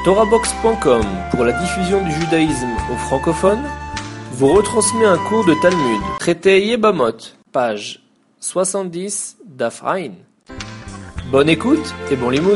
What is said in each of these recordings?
TorahBox.com, pour la diffusion du judaïsme aux francophones, vous retransmet un cours de Talmud, traité Yebamot, page 70 d'Afraïn. Bonne écoute et bon limoud.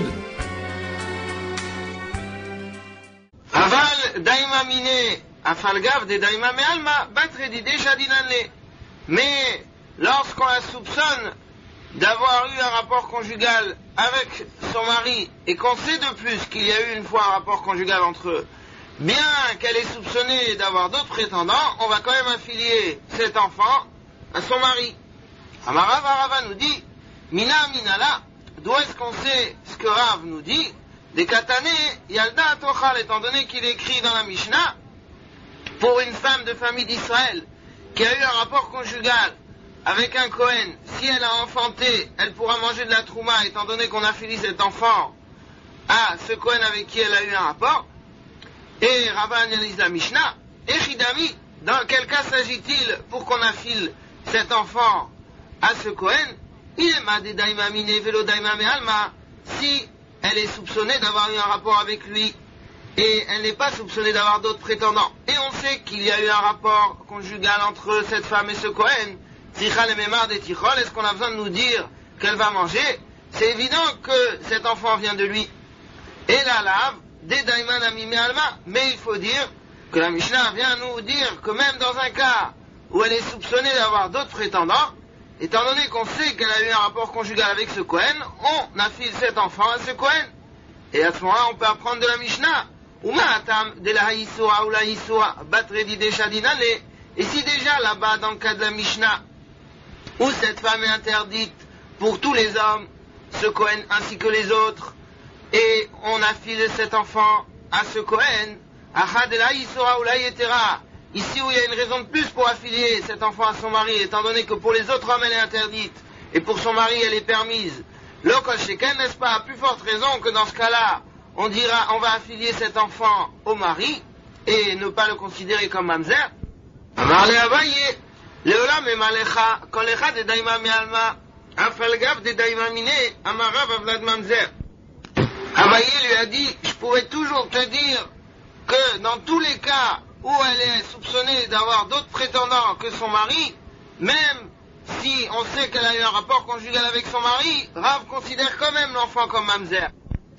Aval daima mine, afalgav de daima mealma, batredide jadinanle. Mais lorsqu'on la soupçonne d'avoir eu un rapport conjugal avec son mari et qu'on sait de plus qu'il y a eu une fois un rapport conjugal entre eux, bien qu'elle est soupçonnée d'avoir d'autres prétendants, on va quand même affilier cet enfant à son mari. Amarav Arava nous dit, Mina Minala, d'où est-ce qu'on sait ce que Rav nous dit? Des Katane, Yalda Atochal, étant donné qu'il écrit dans la Mishnah, pour une femme de famille d'Israël qui a eu un rapport conjugal avec un Kohen, si elle a enfanté, elle pourra manger de la trouma, étant donné qu'on affilie cet enfant à ce Kohen avec qui elle a eu un rapport. Et Rabba analyse la Mishnah. Et Chidami, dans quel cas s'agit-il pour qu'on affile cet enfant à ce Kohen? Il est ma de daima mine velo daima mealma, si elle est soupçonnée d'avoir eu un rapport avec lui et elle n'est pas soupçonnée d'avoir d'autres prétendants. Et on sait qu'il y a eu un rapport conjugal entre cette femme et ce Kohen. Est-ce qu'on a besoin de nous dire qu'elle va manger? C'est évident que cet enfant vient de lui. Et la lave, des daïman amimé alma, mais il faut dire que la Mishnah vient nous dire que même dans un cas où elle est soupçonnée d'avoir d'autres prétendants, étant donné qu'on sait qu'elle a eu un rapport conjugal avec ce Kohen, on affile cet enfant à ce Kohen. Et à ce moment-là, on peut apprendre de la Mishnah. Et si déjà là-bas, dans le cas de la Mishnah, où cette femme est interdite pour tous les hommes, ce Kohen ainsi que les autres, et on affile cet enfant à ce Kohen, ici où il y a une raison de plus pour affilier cet enfant à son mari, étant donné que pour les autres hommes elle est interdite, et pour son mari elle est permise, l'okol sheken, n'est-ce pas, à plus forte raison que dans ce cas-là, on dira, on va affilier cet enfant au mari, et ne pas le considérer comme mamzer. Amarle Abaye, Leolam emalecha, kolecha de daima mealma, afalgav de daima mine, amarav avlad mamzer. Abaye lui a dit, je pourrais toujours te dire que dans tous les cas où elle est soupçonnée d'avoir d'autres prétendants que son mari, même si on sait qu'elle a eu un rapport conjugal avec son mari, Rav considère quand même l'enfant comme mamzer.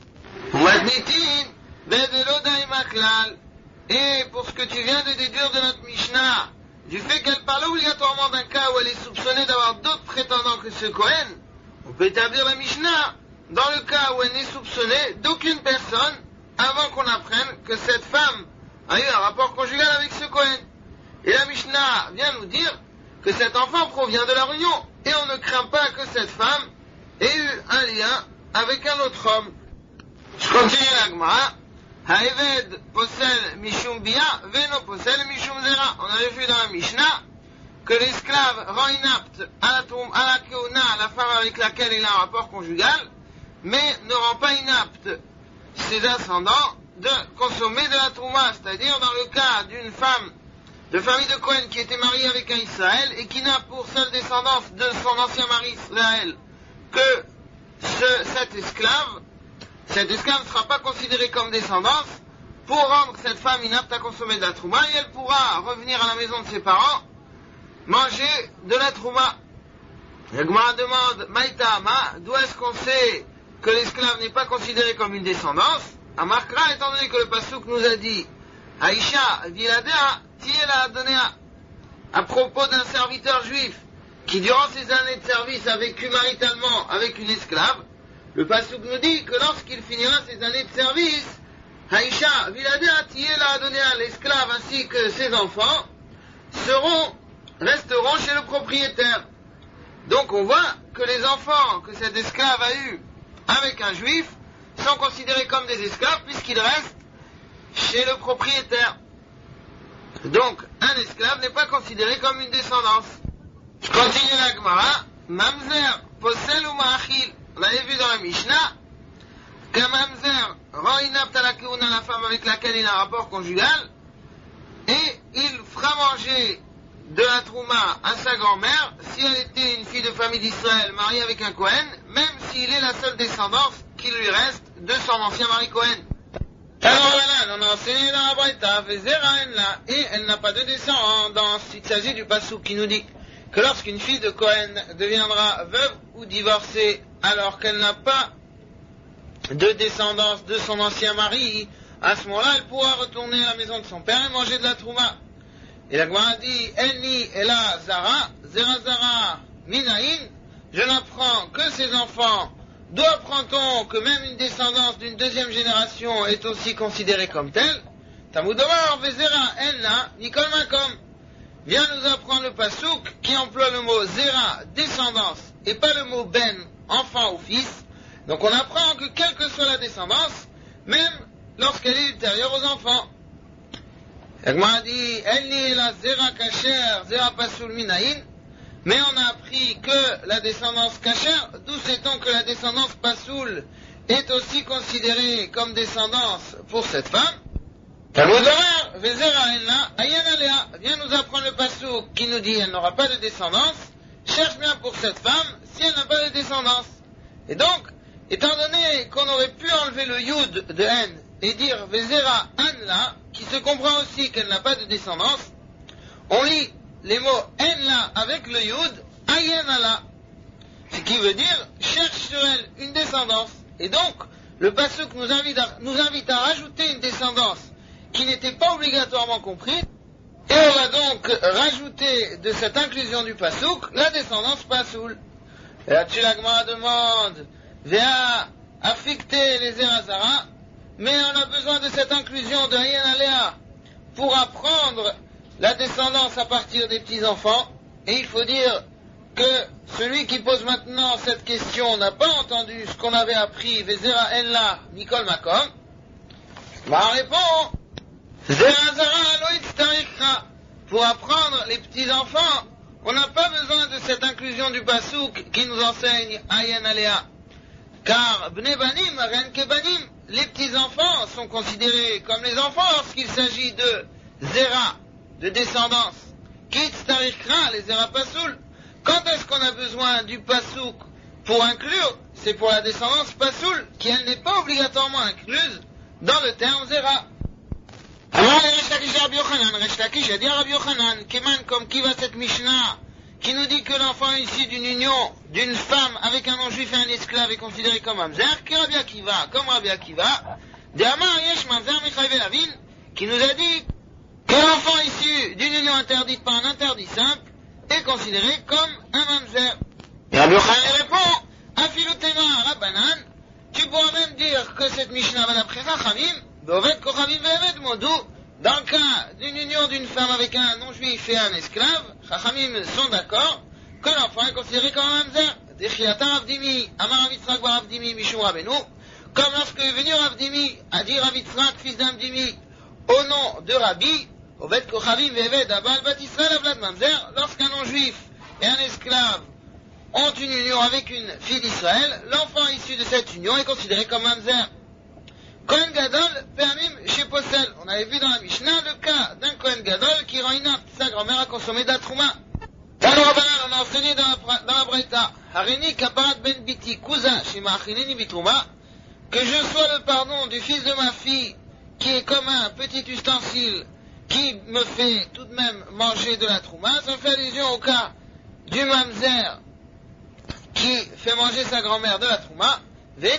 Et pour ce que tu viens de déduire de notre Mishnah, du fait qu'elle parle obligatoirement d'un cas où elle est soupçonnée d'avoir d'autres prétendants que ce Kohen, on peut établir la Mishnah dans le cas où elle n'est soupçonnée d'aucune personne avant qu'on apprenne que cette femme a eu un rapport conjugal avec ce Kohen. Et la Mishnah vient nous dire que cet enfant provient de leur union et on ne craint pas que cette femme ait eu un lien avec un autre homme. Je continue la Gemara. Haeved posel mishum bia, veno posel mishum zera. On avait vu dans la Mishnah que l'esclave rend inapte à la keuna, à la femme avec laquelle il a un rapport conjugal, mais ne rend pas inapte ses ascendants de consommer de la trouma, c'est-à-dire dans le cas d'une femme de famille de Kohen qui était mariée avec un Israël et qui n'a pour seule descendance de son ancien mari Israël que cet esclave ne sera pas considéré comme descendance. Pour rendre cette femme inapte à consommer de la trouma, et elle pourra revenir à la maison de ses parents, manger de la trouma. La Gemara demande, Maïtama, d'où est-ce qu'on sait que l'esclave n'est pas considéré comme une descendance? Amarkra, étant donné que le Passouk nous a dit, Aïcha, Viladea, Tiela Adonea, à propos d'un serviteur juif qui, durant ses années de service, a vécu maritalement avec une esclave, le Passouk nous dit que lorsqu'il finira ses années de service, Haïcha, Viladea, Tiela Adonea, l'esclave ainsi que ses enfants, resteront chez le propriétaire. Donc on voit que les enfants que cet esclave a eus avec un juif sont considérés comme des esclaves puisqu'ils restent chez le propriétaire. Donc un esclave n'est pas considéré comme une descendance. Je continue la Gemara. Mamzer, posel ou ma'achil. On avait vu dans la Mishnah qu'un mamzer rend inapte à la keuna la femme avec laquelle il a un rapport conjugal et il fera manger de la trouma à sa grand-mère si elle était une fille de famille d'Israël mariée avec un Kohen, même s'il est la seule descendance qui lui reste de son ancien mari Kohen. Alors là, on a enseigné dans la Braïta, Vezera Enla, et elle n'a pas de descendance. Il s'agit du passouk qui nous dit que lorsqu'une fille de Cohen deviendra veuve ou divorcée, alors qu'elle n'a pas de descendance de son ancien mari, à ce moment-là, elle pourra retourner à la maison de son père et manger de la trouma. Et la Gemara dit, Elni Ela Zara, Zera Zara, Minaïn, je n'apprends que ses enfants. D'où apprend-on que même une descendance d'une deuxième génération est aussi considérée comme telle? Tamudomar Vezera Elna, Nikol Makom. Vient nous apprendre le pasouk qui emploie le mot Zera, descendance, et pas le mot Ben, enfant ou fils. Donc on apprend que quelle que soit la descendance, même lorsqu'elle est ultérieure aux enfants. L'Agma dit, Elni la Zera Kacher, Zera Pasul Minaïn, mais on a appris que la descendance Kacher, d'où sait-on que la descendance Pasoul est aussi considérée comme descendance pour cette femme? Viens nous apprendre le pasouk qui nous dit elle n'aura pas de descendance. Cherche bien pour cette femme si elle n'a pas de descendance. Et donc, étant donné qu'on aurait pu enlever le yud de N et dire Vezera Anla, qui se comprend aussi qu'elle n'a pas de descendance, on lit les mots Enla avec le yud, Ayenala, ce qui veut dire cherche sur elle une descendance. Et donc, le pasouk nous invite à rajouter une descendance qui n'était pas obligatoirement comprise, et on va donc rajouter de cette inclusion du pasouk la descendance pasoul. Et là-dessus la Gemara demande Véa affecter les Erazara, mais on a besoin de cette inclusion de Ayen Aléa pour apprendre la descendance à partir des petits-enfants, et il faut dire que celui qui pose maintenant cette question n'a pas entendu ce qu'on avait appris Vezera Enla Nikol Makom. Ma réponse pour apprendre les petits-enfants, on n'a pas besoin de cette inclusion du pasouk qui nous enseigne Ayen Aléa. Car Bne Banim, Ren Kebanim, les petits-enfants sont considérés comme les enfants lorsqu'il s'agit de Zera, de descendance. Kitz Tarikra, les Zera Pasoul. Quand est-ce qu'on a besoin du pasouk pour inclure? C'est pour la descendance Pasoul, qui elle n'est pas obligatoirement incluse dans le terme Zera. Alors, Resh Lakish a dit à Rabbi Yochanan, Keman comme qui va cette Mishnah, qui nous dit que l'enfant issu d'une union d'une femme avec un non-juif et un esclave est considéré comme Mamzer, que Rabbi Akiva, comme Rabbi Akiva, de Amar Yesh Mamzer Michaï Velavin, qui nous a dit que l'enfant issu d'une union interdite par un interdit simple est considéré comme un Mamzer. Et Rabbi Yochanan répond, Afilutema Rabbanan, tu pourras même dire que cette Mishnah va d'après Chachamim, dans le cas d'une union d'une femme avec un non-juif et un esclave, Chachamim sont d'accord que l'enfant est considéré comme un mamzer. Comme lorsque est venu Rav Dimi a dit Rav Yitzhak, fils d'un Dimi, au nom de Rabbi, lorsqu'un non-juif et un esclave ont une union avec une fille d'Israël, l'enfant issu de cette union est considéré comme mamzer. Kohen Gadol, Permim, chez Possel. On avait vu dans la Mishnah le cas d'un Kohen Gadol qui rend inapte sa grand-mère à consommer de la trouma. Alors, on a enseigné dans la Braïta, Harini Kaparat Ben Biti Kuza, Shima Achineni Bitrouma, que je sois le pardon du fils de ma fille, qui est comme un petit ustensile, qui me fait tout de même manger de la trouma. Ça fait allusion au cas du mamzer, qui fait manger sa grand-mère de la trouma. Et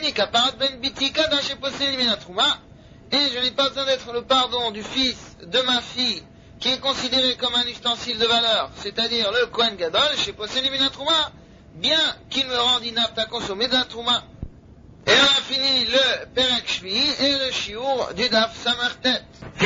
je n'ai pas besoin d'être le pardon du fils de ma fille qui est considéré comme un ustensile de valeur, c'est-à-dire le Kohen Gadol, chez Poselimina Trouma, bien qu'il me rende inapte à consommer de la Trouma. Et on a fini le Perek Shvi et le Shiur du Daf Samartet.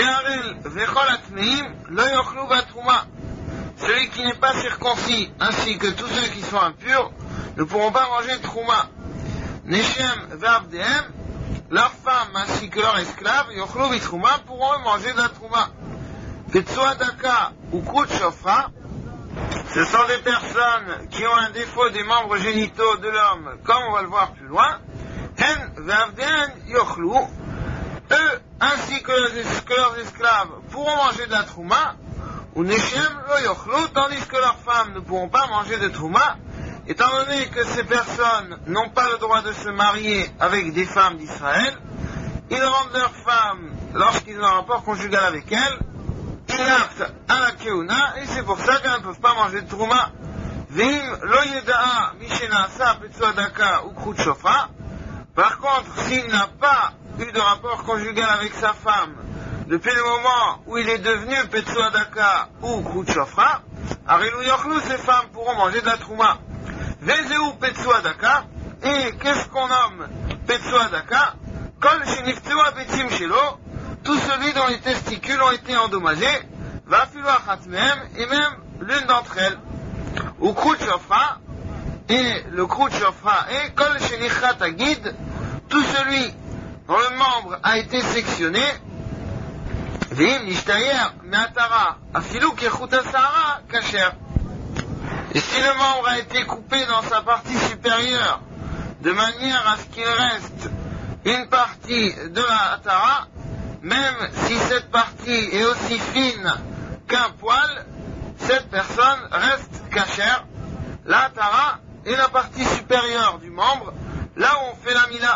Celui qui n'est pas circoncis, ainsi que tous ceux qui sont impurs, ne pourront pas manger de Trouma. Neshem ve'avdehem, leurs femmes ainsi que leurs esclaves, yochlu v'trouma, pourront manger de la trouma. Ketsuadaka ou Kout Shofra, ce sont des personnes qui ont un défaut des membres génitaux de l'homme, comme on va le voir plus loin. Hen ve'avdehem yochlu, eux ainsi que leurs esclaves pourront manger de la trouma, ou Neshem lo yochlu, tandis que leurs femmes ne pourront pas manger de trouma. Étant donné que ces personnes n'ont pas le droit de se marier avec des femmes d'Israël, ils rendent leur femme, lorsqu'ils ont un rapport conjugal avec elle, inaptes à la keuna, et c'est pour ça qu'elles ne peuvent pas manger de trouma. Vim lo yeda'a mishenasa petzua daka ou krut shofra. Par contre, s'il n'a pas eu de rapport conjugal avec sa femme depuis le moment où il est devenu petzua daka ou krut shofra, arilou yochlou, ces femmes pourront manger de la trouma. Vezeu petzua daka, et qu'est-ce qu'on nomme petzua daka? Kol sheniftewa betzim shelo, tout celui dont les testicules ont été endommagés, va filoa chatmem, et même l'une d'entre elles. Ou krut shofra, et le krut shofra est kol shenichat agid, tout celui dont le membre a été sectionné, vim nishtayer me'atara afilou kechut asara kasher. Et si le membre a été coupé dans sa partie supérieure, de manière à ce qu'il reste une partie de la atara, même si cette partie est aussi fine qu'un poil, cette personne reste kasher. La atara est la partie supérieure du membre, là où on fait la mila.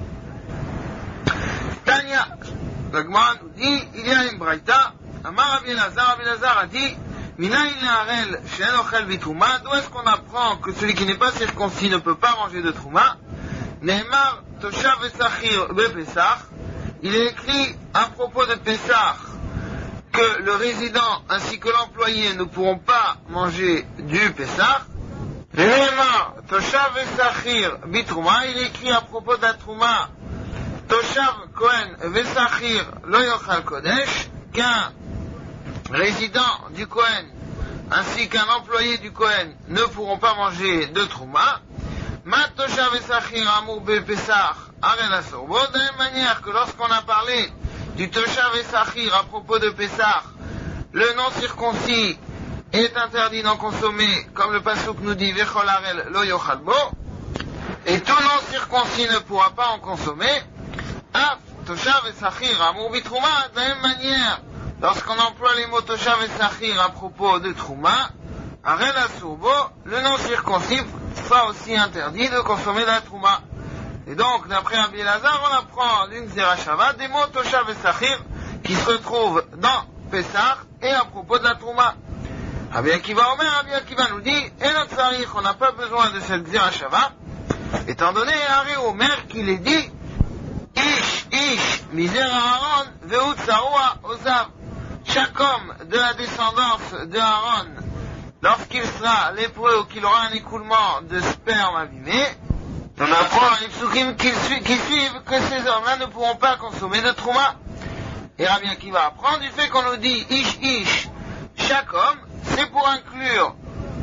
Tanya, la Gemara nous dit, il y a une braïta, Amar Rabbi Elazar a dit, Minaïn le'arel she'en ochel bitrouma, d'où est-ce qu'on apprend que celui qui n'est pas circoncis ne peut pas manger de trouma? Neymar toshav vesachir bepesach, il est écrit à propos de Pessah que le résident ainsi que l'employé ne pourront pas manger du Pessah. Neymar toshav vesachir bitrouma, il est écrit à propos de la trouma, toshav kohen vesachir lo yochal kodesh, qu'un résident du Kohen ainsi qu'un employé du Kohen ne pourront pas manger de trouma. Ma toshav vesachir amour bepesach arel asorbo, de la même manière que lorsqu'on a parlé du toshav vesachir à propos de Pessah, le non circoncis est interdit d'en consommer, comme le pasuk nous dit vechol arel lo yochal bo, et tout non circoncis ne pourra pas en consommer. Af toshav vesachir amour bitrouma, de la même manière lorsqu'on emploie les mots toshav vesachir à propos de trouma, arel asorbo, le non circoncis sera aussi interdit de consommer de la trouma. Et donc, d'après Rabbi Elazar, on apprend d'une Gzera Shavah des mots toshav vesachir qui se retrouvent dans Pessah et à propos de la trouma. Rabbi Akiva nous dit, et notre sarich, on n'a pas besoin de cette Gzera Shavah, étant donné Haré Omer qu'il est dit, Ish, misère Aaron, veut tsaroua ozav. Chaque homme de la descendance de Aaron, lorsqu'il sera lépreux ou qu'il aura un écoulement de sperme abîmé, on apprend dans les psukim qui suivent que ces hommes-là ne pourront pas consommer de trouma. Et Rabbi Akiva apprend du fait qu'on nous dit ish, chaque homme, c'est pour inclure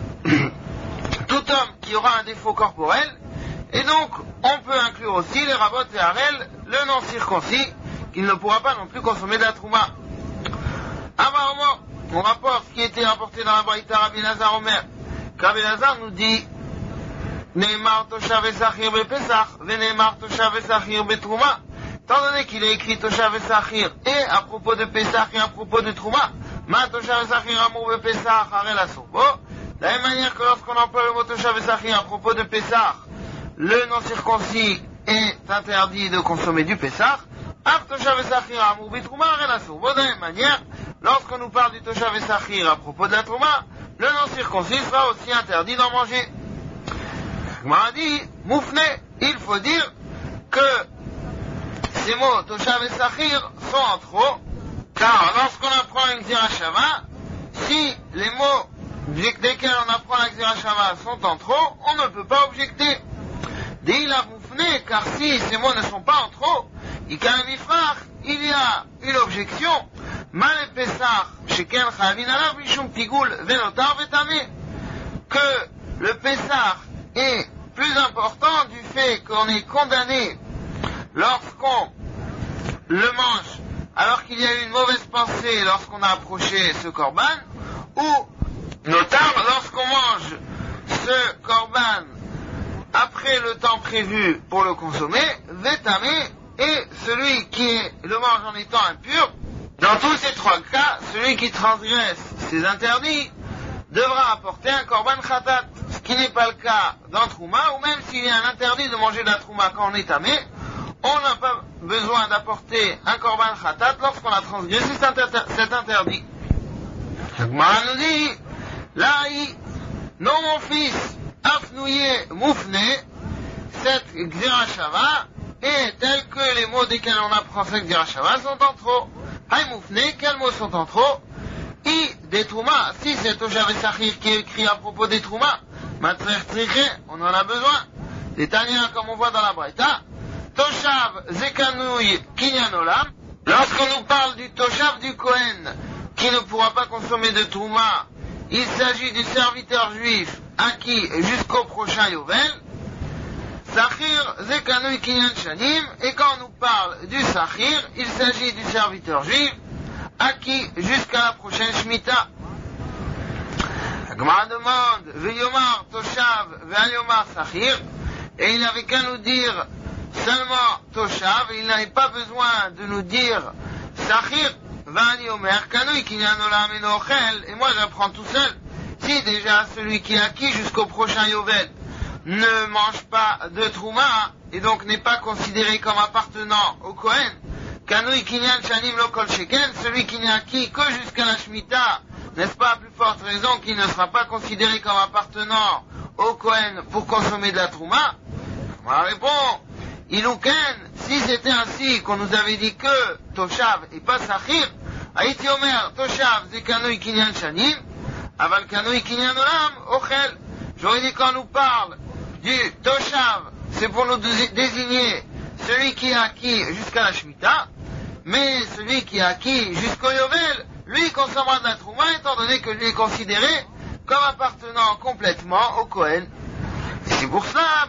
tout homme qui aura un défaut corporel, et donc on peut inclure aussi les rabot et harel, le non circoncis, qu'il ne pourra pas non plus consommer de la trouma. Apparemment, on rapporte ce qui était rapporté dans la Braïta Rabbi Elazar Omer. Rabbi Elazar nous dit Neymar toshav vesachir bepesach, veneymar toshav vesachir betrouma. Étant donné qu'il est écrit toshav vesachir et à propos de Pessah et à propos de trouma, ma toshav vesachir amour bepesach arel asorbo. De la même manière que lorsqu'on emploie le mot toshav vesachir à propos de Pessah, le non circoncis est interdit de consommer du Pessah. Af toshav vesachir amour betrouma arel asorbo. De la même manière, lorsqu'on nous parle du toshav vesachir à propos de la trouma, le non circoncis sera aussi interdit d'en manger. Gemara dit, moufne, il faut dire que ces mots toshav vesachir sont en trop, car lorsqu'on apprend une Gzera Shavah, si les mots desquels on apprend la Gzera Shavah sont en trop, on ne peut pas objecter. Dit la moufne, car si ces mots ne sont pas en trop, il y a une objection. Mal Pessah, sheken chavin alav mishum tigoul venotar vetame, que le Pessah est plus important du fait qu'on est condamné lorsqu'on le mange alors qu'il y a eu une mauvaise pensée lorsqu'on a approché ce korban, ou notamment lorsqu'on mange ce korban après le temps prévu pour le consommer, vetamé, et celui qui le mange en étant impur. Dans tous ces trois cas, celui qui transgresse ces interdits devra apporter un korban khatat, ce qui n'est pas le cas dans trouma, ou même s'il y a un interdit de manger de la trouma quand on est tamé, on n'a pas besoin d'apporter un korban khatat lorsqu'on a transgressé cet interdit. L'Agmara nous dit, Laï, non mon fils, afnouye moufné, cette Gzirashava est telle que les mots desquels on apprend cette Gzirashava sont en trop. Haï moufné, quels mots sont en trop? I, des Trouma, si c'est Toshav et Sachir qui est écrit à propos des Trouma, Matrer Triché, on en a besoin. Les Tania, comme on voit dans la Braïta, Toshav Zekanouy Kinyan Olam, lorsqu'on nous parle du Toshav du Kohen, qui ne pourra pas consommer de Trouma, il s'agit du serviteur juif acquis jusqu'au prochain Yovel. Sachir Zekanouy Kinyan Shanim, et quand on nous parle du Sachir, il s'agit du serviteur juif acquis jusqu'à la prochaine Shemitah. La Gemara demande, Veyomar Toshav Veyomar Sachir, et il n'avait qu'à nous dire seulement Toshav, il n'avait pas besoin de nous dire Sachir, Vani Omer, Kanui Kinyan Olam et Nochel, et moi j'apprends tout seul. Si déjà celui qui est acquis jusqu'au prochain Yovel ne mange pas de Trouma, et donc n'est pas considéré comme appartenant au Kohen, Kanui Kinyan Shanim Lokol Sheken, celui qui n'est acquis que jusqu'à la Shemitah, n'est-ce pas à plus forte raison qu'il ne sera pas considéré comme appartenant au Kohen pour consommer de la Trouma? On répond, Ilouken, si c'était ainsi qu'on nous avait dit que Toshav et pas Sachir, Haïti Omer, Toshav, c'est Kanui Kinyan Shanim, Aval Kanui Kinyan Olam, Ochel. J'aurais dit quand on nous parle du Toshav, c'est pour nous désigner celui qui est acquis jusqu'à la Shemitah, mais celui qui est acquis jusqu'au Yovel, lui consommera de la Trouma, étant donné que lui est considéré comme appartenant complètement au Kohen. C'est pour ça,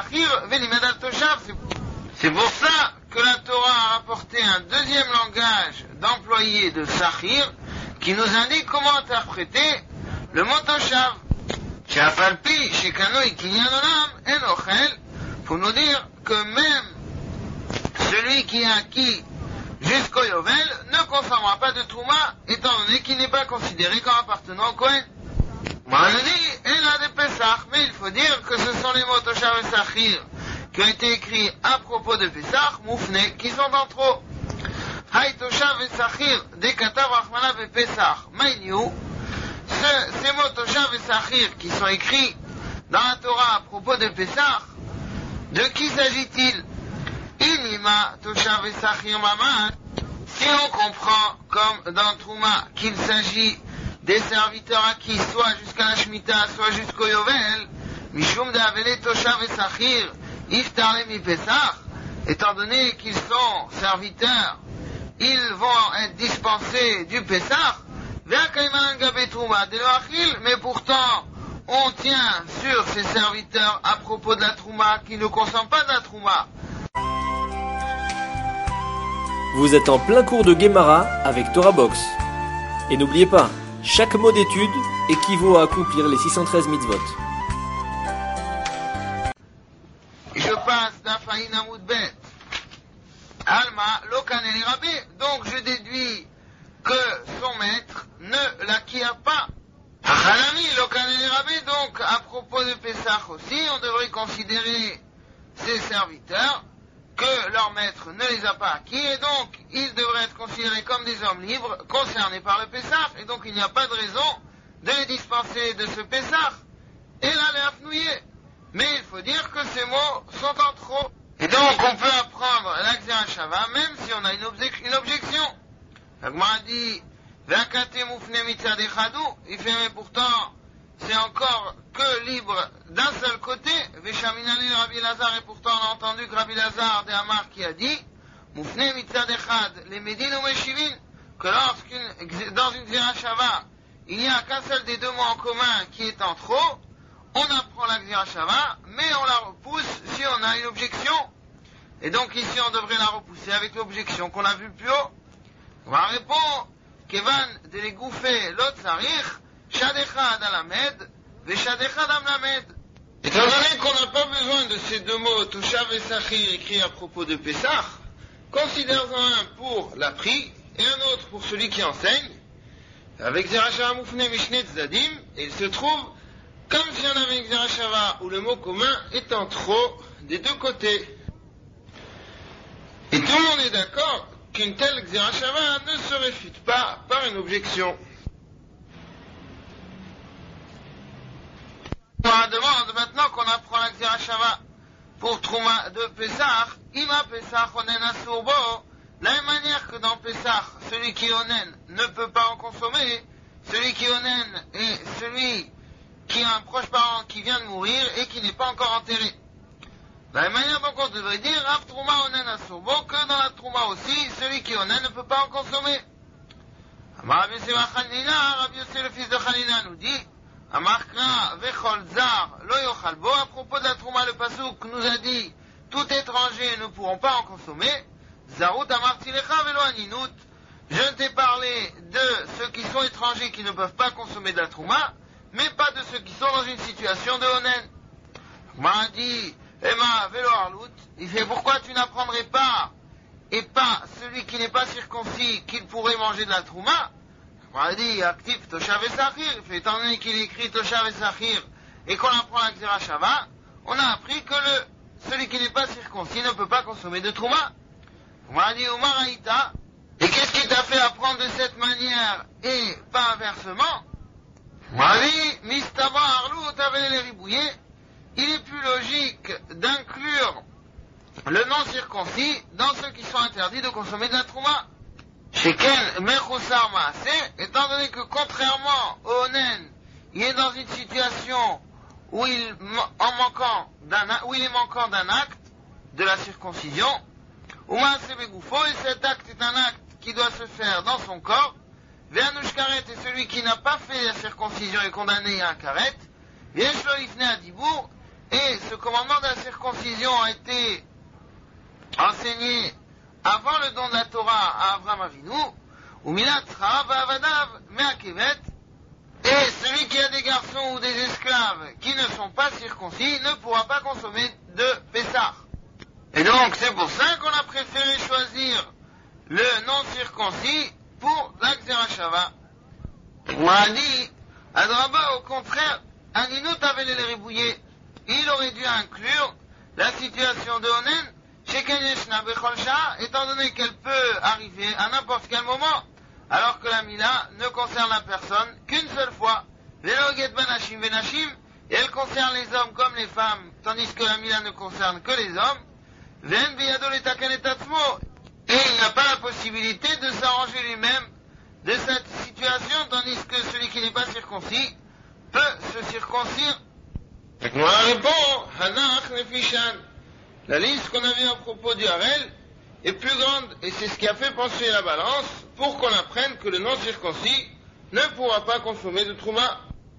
c'est pour ça que la Torah a rapporté un deuxième langage d'employé de Sachir qui nous indique comment interpréter le mot Toshav. Pour nous dire que même celui qui est acquis jusqu'au Yovel ne consommera pas de Trouma, étant donné qu'il n'est pas considéré comme appartenant au Kohen. Elle a des Pessah, mais il faut dire que ce sont les mots Toshav et Sachir qui ont été écrits à propos de Pessah, Moufné, qui sont en trop. Hay Toshav et Sachir, des Katav Rachmana et Pessah, Maïniou, ces mots Toshav et Sachir qui sont écrits dans la Torah à propos de Pessah, de qui s'agit-il? Inima Toshav et Sachir Maman, si on comprend comme dans Trouma qu'il s'agit des serviteurs acquis soit jusqu'à la Shemitah, soit jusqu'au Yovel, Mishum d'Avele Toshav et Sachir, Iftarle mi Pesach, étant donné qu'ils sont serviteurs, ils vont être dispensés du Pesach, mais pourtant, on tient sur ces serviteurs à propos de la Trouma qui ne consomment pas de la Trouma. Vous êtes en plein cours de Gemara avec Torah Box. Et n'oubliez pas, chaque mot d'étude équivaut à accomplir les 613 mitzvot. Je passe d'Afaïn Amoudbet. Alma, Lokaneli Rabbi. Donc je déduis que son maître ne l'acquiert pas. Achalami, Lokaneli Rabbi. Donc à propos de Pessah aussi, on devrait considérer ces serviteurs que leur maître ne les a pas acquis, et donc ils devraient être considérés comme des hommes libres concernés par le Pessah, et donc il n'y a pas de raison de les dispenser de ce Pessah et là les affnouiller. Mais il faut dire que ces mots sont en trop. Et donc on peut apprendre la Gzirashava même si on a une objection. La Gemara dit V'akate moufne mitzad echadou, il fait mais pourtant c'est encore que libre d'un seul côté. Veshaminali Rabbi Lazar, et pourtant on a entendu que Rabbi Lazar de Amar qui a dit Moufne mitzad echad les médines ou meshivin, que dans une Gzirashava il n'y a qu'un seul des deux mots en commun qui est en trop, on apprend la Gzirashava mais on la repousse si on a une objection, et donc ici on devrait la repousser avec l'objection qu'on a vue plus haut. On va répondre Kevan de les gouffer l'autre sarich Shadechad alamed, Veshadechad amlamed. Étant donné qu'on n'a pas besoin de ces deux mots, Toshav et Sachir, écrits à propos de Pessah, considère-en un pour l'appris et un autre pour celui qui enseigne, avec Zerachava Moufne Mishnet Zadim, et il se trouve comme si on avait une Zerachava où le mot commun est en trop des deux côtés. Et tout le est d'accord qu'une telle Xerashava ne se réfute pas par une objection. On demande maintenant qu'on apprend la Xerashava pour Trouma de Pessah, Ima Pessah onen asur bo, de la même manière que dans Pessah, celui qui est onen ne peut pas en consommer, celui qui est onen est celui qui a un proche parent qui vient de mourir et qui n'est pas encore enterré. De la même manière donc on devrait dire Av Trouma onen asur bo, que dans la Trouma aussi, celui qui est onen ne peut pas en consommer. Rabbi Yosef Khalina, Rabbi Yosef le fils de Khalina nous dit Amarkra vechol zar lo yochal bo, à propos de la Trouma, le pasuk nous a dit tout étranger ne pourront pas en consommer. Zarut amarti lecha velo aninut, je t'ai parlé de ceux qui sont étrangers qui ne peuvent pas consommer de la Trouma, mais pas de ceux qui sont dans une situation de onen. M'a dit Emma velo arlut, il fait pourquoi tu n'apprendrais pas et pas celui qui n'est pas circoncis qu'il pourrait manger de la Trouma. On a dit, actif Toshav et Sachir, étant donné qu'il écrit Toshav et Sachir et qu'on apprend la Xerashava, on a appris que celui qui n'est pas circoncis ne peut pas consommer de Trouma. On a dit, Umaraïta, et qu'est-ce qui t'a fait apprendre de cette manière et pas inversement? On a dit, Mistaba Arlou, t'avais les ribouillés, il est plus logique d'inclure le non-circoncis dans ceux qui sont interdits de consommer de la Trouma. Sheken Mechosar Maaseh, étant donné que contrairement au Onen, il est dans une situation où il est manquant d'un acte de la circoncision, ou Maaseh Begoufo, et cet acte est un acte qui doit se faire dans son corps. Ve'anush Karet est celui qui n'a pas fait la circoncision et condamné à un karet. Ve'eshlo Ifne Adibour, et ce commandement de la circoncision a été enseigné avant le don de la Torah à Avraham Avinu, ou Milatzra Vavadav Meakevet, et celui qui a des garçons ou des esclaves qui ne sont pas circoncis ne pourra pas consommer de Pessah. Et donc c'est pour ça qu'on a préféré choisir le non-circoncis pour la Xerashava. On a dit, Adraba au contraire, Aninut avait les ribouillés, il aurait dû inclure la situation de Onen, étant donné qu'elle peut arriver à n'importe quel moment, alors que la Mila ne concerne la personne qu'une seule fois. Et elle concerne les hommes comme les femmes, tandis que la Mila ne concerne que les hommes. Et il n'a pas la possibilité de s'arranger lui-même de cette situation, tandis que celui qui n'est pas circoncis peut se circoncire. On répond, Hanach Nefishan. La liste qu'on a vue à propos du Harel est plus grande, et c'est ce qui a fait pencher la balance pour qu'on apprenne que le non-circoncis ne pourra pas consommer de Trouma.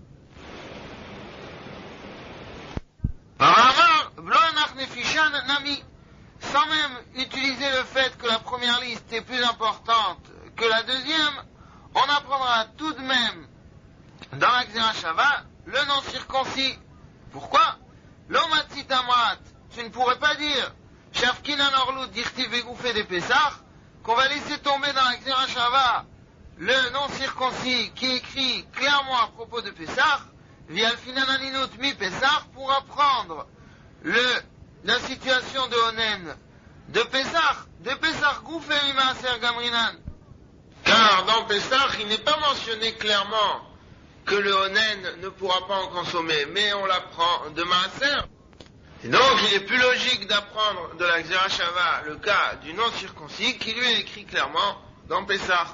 Sans même utiliser le fait que la première liste est plus importante que la deuxième, on apprendra tout de même dans la Xerashava le non-circoncis. Pourquoi? L'omatzit amrat, tu ne pourrais pas dire Shavkinan Orlut dirti vegoufé des Pessah, qu'on va laisser tomber dans la Xerashava le non-circoncis qui écrit clairement à propos de Pessah, via le finan aninut mi Pessah, pour apprendre la situation de Onen de Pessah goufé mi maaser gamrinan. Car dans Pessah, il n'est pas mentionné clairement que le Onen ne pourra pas en consommer, mais on l'apprend de maaser. Et donc, il est plus logique d'apprendre de la Xerashava le cas du non-circoncis qui lui est écrit clairement dans Pessah.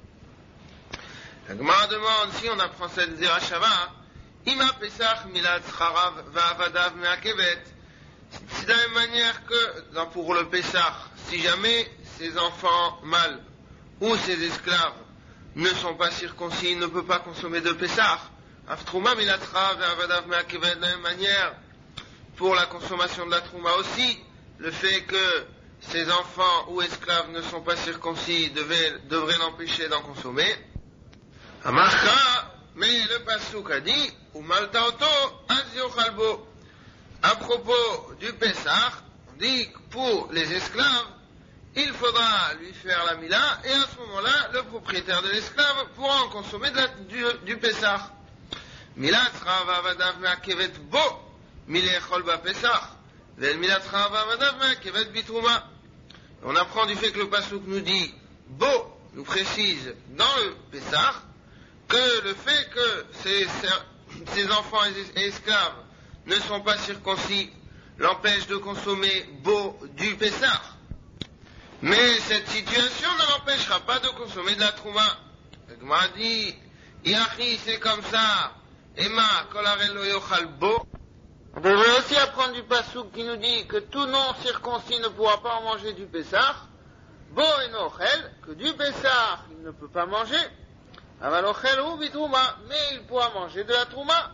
La Gemara demande si on apprend cette Xerashava, Ima Pessah milat charav va'avadav me'akevet. C'est de la même manière que pour le Pessah, si jamais ses enfants mâles ou ses esclaves ne sont pas circoncis, il ne peut pas consommer de Pessah. Aftrouma milat charav va'avadav me'akevet, de la même manière pour la consommation de la Trouma aussi, le fait que ses enfants ou esclaves ne sont pas circoncis devrait l'empêcher d'en consommer. Amarcha, mais le Passouk a dit, ou maltaoto azio chalbo. À propos du Pessah, on dit que pour les esclaves, il faudra lui faire la Mila, et à ce moment-là, le propriétaire de l'esclave pourra en consommer du Pessah. Mila trava vadav me'akevet bo. מלאכול בפסח, ואל מילתך ועבדיו מהכבד בתרומה. On apprend du fait que le pasuk nous dit, Bo nous précise dans le Pessah, que le fait que ces enfants et esclaves ne sont pas circoncis l'empêche de consommer Bo du Pessah. Mais cette situation ne l'empêchera pas de consommer de la Trouma. Le Gemara dit, Yachi, c'est comme ça, Emma, Kolarel lo yochal Bo. On devrait aussi apprendre du pasuk qui nous dit que tout non-circoncis ne pourra pas en manger du Pessah. Bo et nochel, que du Pessah il ne peut pas manger. Aval ochel ou bitrouma, mais il pourra manger de la Trouma.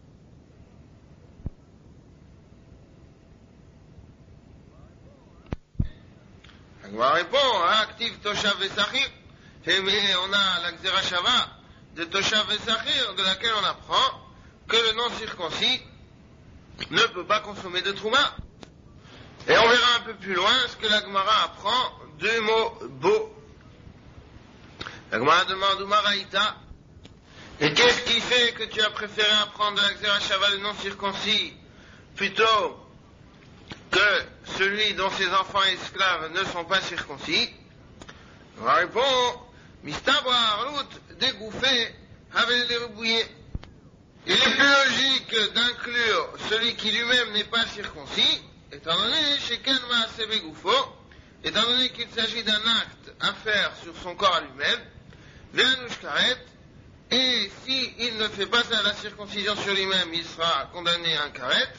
On répond, actif Toshav et Sachir. Mais on a la Gzera Shava de Toshav et Sachir, de laquelle on apprend que le non-circoncis ne peut pas consommer de Trouma. Et on verra un peu plus loin ce que la Gemara apprend du mot Bo. La Gemara demande Umaraïta. Et qu'est-ce qui fait que tu as préféré apprendre de la Gzera Shava le non-circoncis plutôt que celui dont ses enfants esclaves ne sont pas circoncis? On répond, Mistaba Arlout, dégoûté, avait les rebouillés. Il est plus logique d'inclure celui qui lui-même n'est pas circoncis, étant donné chez Kenma Sebegoufo, étant donné qu'il s'agit d'un acte à faire sur son corps à lui-même, Véanouchkaret, et s'il ne fait pas la circoncision sur lui-même, il sera condamné à un karet.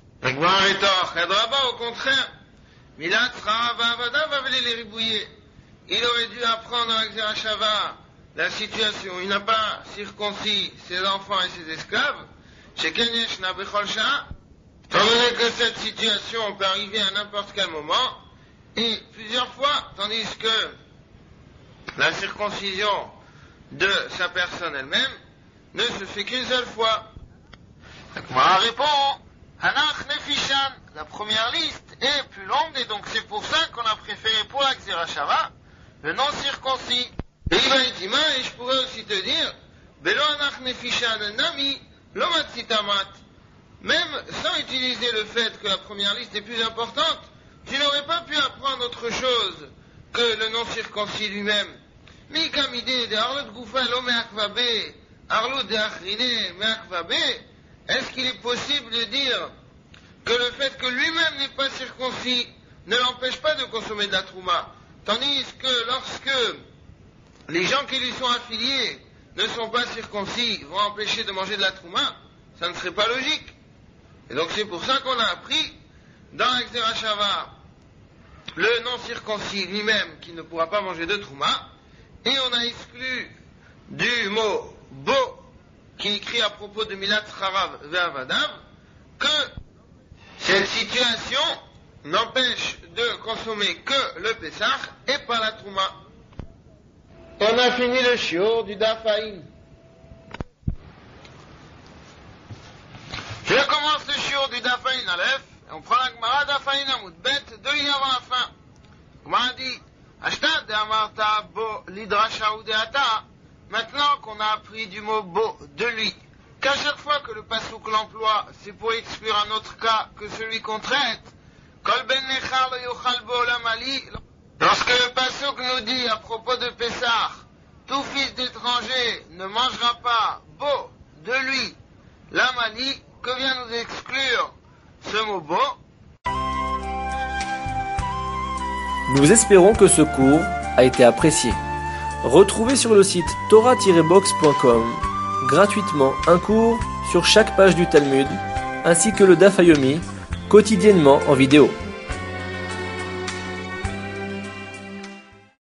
Au contraire, Milat les ribouiller. Il aurait dû apprendre à Gzera Shava la situation. Il n'a pas circoncis ses enfants et ses esclaves. Chez Kenyesh Nabecholcha, étant donné que cette situation peut arriver à n'importe quel moment, et plusieurs fois, tandis que la circoncision de sa personne elle-même ne se fait qu'une seule fois. Moi répond, Hanach Nefishan, la première liste est plus longue et donc c'est pour ça qu'on a préféré pour la Gzera Shava le non-circoncis. Et je pourrais aussi te dire, Belo Hanach Nefishan Nami Lomatsitamat. Même sans utiliser le fait que la première liste est plus importante, tu n'aurais pas pu apprendre autre chose que le non-circoncis lui-même. Mais comme idée de Arlot Goufa Lome Akvabe, Arlot de Achrine Meakvabe, est-ce qu'il est possible de dire que le fait que lui-même n'est pas circoncis ne l'empêche pas de consommer de la Trouma, tandis que lorsque les gens qui lui sont affiliés ne sont pas circoncis vont empêcher de manger de la Trouma, ça ne serait pas logique. Et donc c'est pour ça qu'on a appris dans la Gzera Shava le non-circoncis lui-même qui ne pourra pas manger de Trouma, et on a exclu du mot Bo qui écrit à propos de Milat Charav Ve'avadav que cette situation n'empêche de consommer que le Pessah et pas la Trouma. On a fini le shiur du Daf Ayin. Je commence le shiur du Daf Ayin Aleph et on prend la Gemara Daf Ayin Amud Bet de lignes avant la fin. Gemara dit Ashtad de Amarta Bo Lidrasha ou Deata. Maintenant qu'on a appris du mot Bo de lui, qu'à chaque fois que le pasuk l'emploie, c'est pour exclure un autre cas que celui qu'on traite. Kol ben nechar lo yochal bo lamali. Lorsque le pasuk nous dit à propos de Pessah, tout fils d'étranger ne mangera pas Bo de lui, lamali, que vient nous exclure ce mot Bo? Nous espérons que ce cours a été apprécié. Retrouvez sur le site torah-box.com gratuitement un cours sur chaque page du Talmud, ainsi que le Daf Yomi, quotidiennement en vidéo.